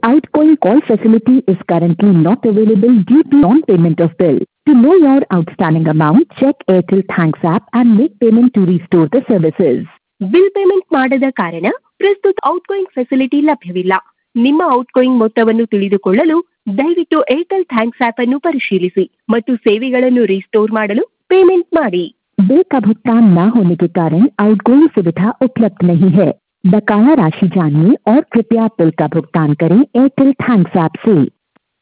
Outgoing call facility is currently not available due to non-payment of bill. To know your outstanding amount, check Airtel Thanks app and make payment to restore the services. Bill payment ಮಾಡದ ಕಾರಣ ಪ್ರಸ್ತುತ outgoing facility ಲಭ್ಯವಿಲ್ಲ. ನಿಮ್ಮ outgoing ಮೊತ್ತವನ್ನು ತಿಳಿದುಕೊಳ್ಳಲು ದಯವಿಟ್ಟು Airtel thanks app ಅನ್ನು ಪರಿಶೀಲಿಸಿ ಮತ್ತು ಸೇವೆಗಳನ್ನು ರಿಸ್ಟೋರ್ ಮಾಡಲು पेमेंट ಮಾಡಿ. बिल का भुगतान न होने के कारण आउटगोइंग सुविधा उपलब्ध नहीं है. बकाया राशि जानिए और कृपया बिल का भुगतान करें एयरटेल थैंक्स ऐप से.